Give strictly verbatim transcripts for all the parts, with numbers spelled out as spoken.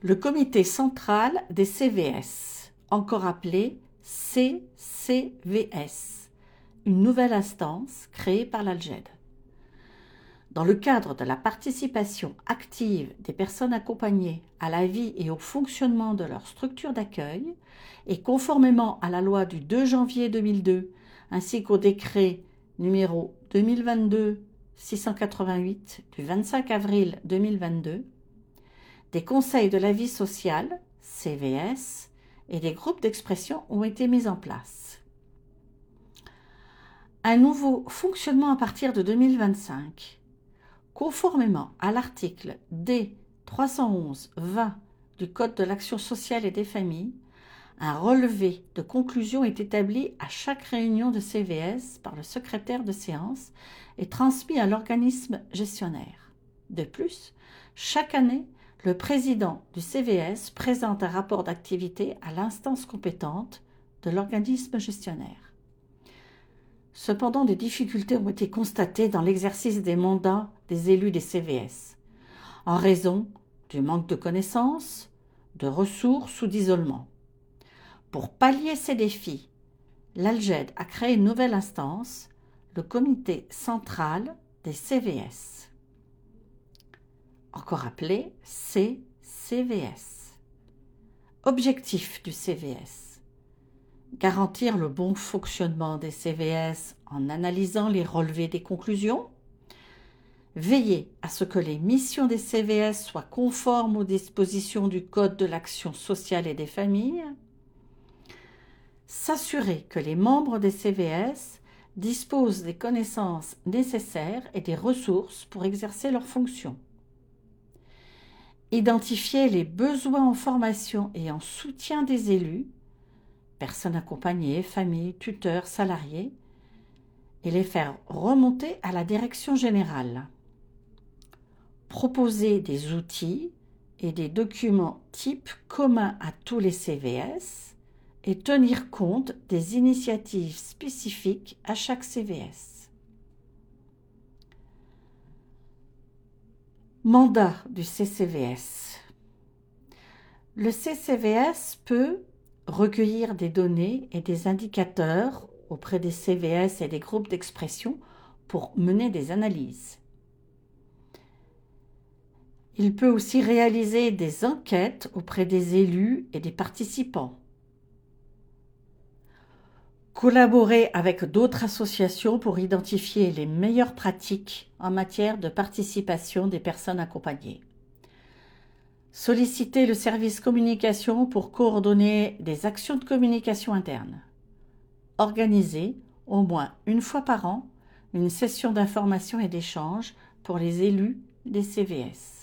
Le Comité central des C V S, encore appelé C C V S, une nouvelle instance créée par l'Alged. Dans le cadre de la participation active des personnes accompagnées à la vie et au fonctionnement de leur structure d'accueil, et conformément à la loi du deux janvier deux mille deux ainsi qu'au décret numéro deux mille vingt-deux six cent quatre-vingt-huit du vingt-cinq avril deux mille vingt-deux, des conseils de la vie sociale, C V S, et des groupes d'expression ont été mis en place. Un nouveau fonctionnement à partir de deux mille vingt-cinq. Conformément à l'article D trois cent onze tiret vingt du Code de l'action sociale et des familles, un relevé de conclusion est établi à chaque réunion de C V S par le secrétaire de séance et transmis à l'organisme gestionnaire. De plus, chaque année, le président du C V S présente un rapport d'activité à l'instance compétente de l'organisme gestionnaire. Cependant, des difficultés ont été constatées dans l'exercice des mandats des élus des C V S, en raison du manque de connaissances, de ressources ou d'isolement. Pour pallier ces défis, l'Alged a créé une nouvelle instance, le Comité central des C V S, encore appelé C C V S. Objectif du C V S: garantir le bon fonctionnement des C V S en analysant les relevés des conclusions, veiller à ce que les missions des C V S soient conformes aux dispositions du Code de l'action sociale et des familles, s'assurer que les membres des C V S disposent des connaissances nécessaires et des ressources pour exercer leurs fonctions, identifier les besoins en formation et en soutien des élus, personnes accompagnées, familles, tuteurs, salariés, et les faire remonter à la direction générale. Proposer des outils et des documents types communs à tous les C V S et tenir compte des initiatives spécifiques à chaque C V S. Mandat du C C V S. Le C C V S peut recueillir des données et des indicateurs auprès des C V S et des groupes d'expression pour mener des analyses. Il peut aussi réaliser des enquêtes auprès des élus et des participants. Collaborer avec d'autres associations pour identifier les meilleures pratiques en matière de participation des personnes accompagnées. Solliciter le service communication pour coordonner des actions de communication interne. Organiser, au moins une fois par an, une session d'information et d'échange pour les élus des C V S.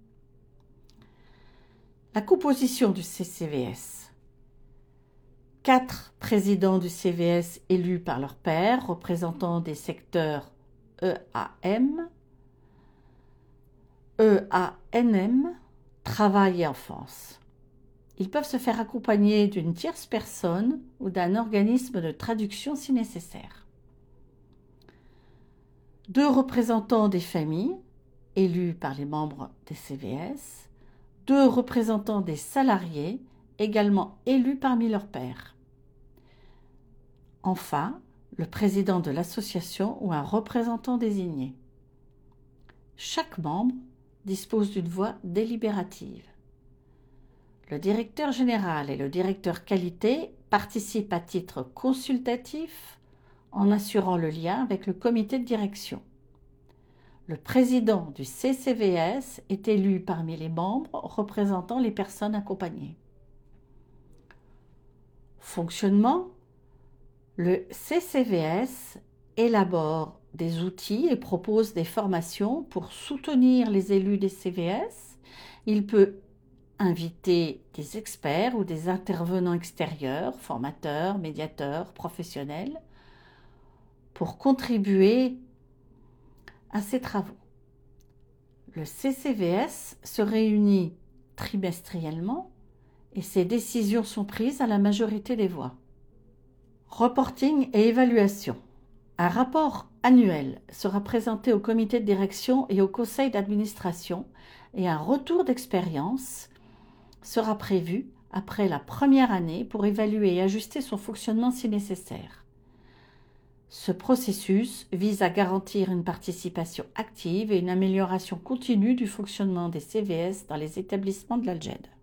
La composition du C C V S. Quatre présidents du C V S élus par leurs pairs, représentant des secteurs E A M, E A N M, Travail et Enfance. Ils peuvent se faire accompagner d'une tierce personne ou d'un organisme de traduction si nécessaire. Deux représentants des familles, élus par les membres des C V S. Deux représentants des salariés, également élus parmi leurs pairs. Enfin, le président de l'association ou un représentant désigné. Chaque membre dispose d'une voix délibérative. Le directeur général et le directeur qualité participent à titre consultatif en assurant le lien avec le comité de direction. Le président du C C V S est élu parmi les membres représentant les personnes accompagnées. Fonctionnement: le C C V S élabore des outils et propose des formations pour soutenir les élus des C V S. Il peut inviter des experts ou des intervenants extérieurs, formateurs, médiateurs, professionnels, pour contribuer à ces travaux. Le C C V S se réunit trimestriellement et ses décisions sont prises à la majorité des voix. Reporting et évaluation. Un rapport annuel sera présenté au comité de direction et au conseil d'administration et un retour d'expérience sera prévu après la première année pour évaluer et ajuster son fonctionnement si nécessaire. Ce processus vise à garantir une participation active et une amélioration continue du fonctionnement des C V S dans les établissements de l'Alged.